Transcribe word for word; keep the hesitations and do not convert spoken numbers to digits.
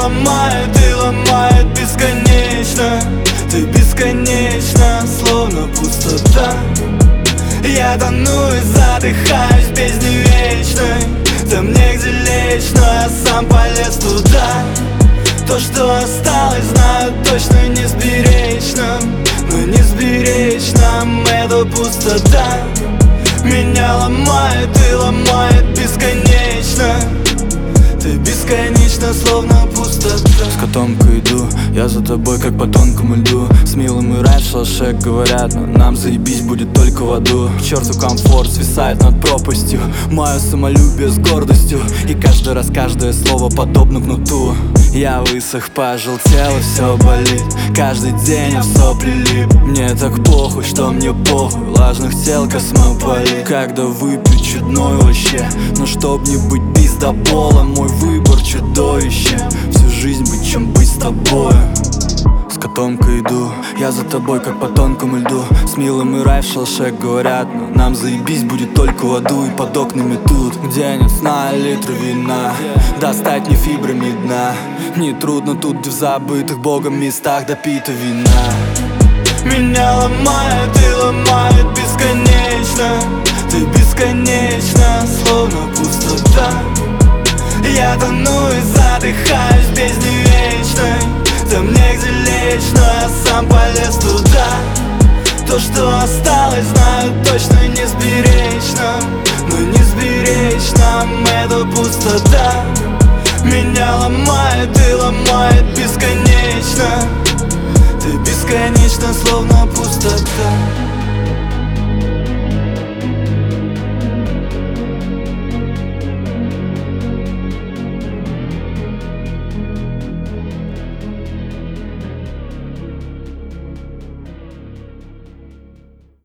ломает и ломает бесконечно. Ты бесконечна, словно пустота. Я тону и задыхаюсь в бездне вечной. Там негде лечь, но я сам полез туда. То, что осталось, знаю точно не сберечь нам. Но не сберечь нам эту пустота. Меня ломает и ломает бесконечно. Ты бесконечно, словно пустота. С котомкой иду, я за тобой, как по тонкому льду. С милым и рай в шалаше говорят, но нам заебись будет только в аду. К черту комфорт свисает над пропастью. Мое самолюбие с гордостью. И каждый раз каждое слово подобно кнуту. Я высох, пожелтел и все болит. Каждый день я в сопли лип. Мне так плохо, что мне похуй. Влажных тел космополит. Когда выпью чудной вообще. Но чтоб не быть пиздоболом, мой выбор чудовище. Всю жизнь быть, чем быть с тобой. С котомкой иду, я за тобой, как по тонкому льду. С милым и рай в шалаше говорят, но нам заебись будет только в аду. И под окнами тут, где нет сна, литр вина. Достать не фибрами дна. Нетрудно тут, где в забытых Богом местах допита вина. Меня ломает и ломает бесконечно. Ты бесконечна, словно пустота. Я тону и задыхаюсь в бездне вечной. Там негде лечь, но я сам полез туда. То, что осталось, знаю точно не сберечь нам. Но не сберечь нам эту пустота. Меня ломает и ломает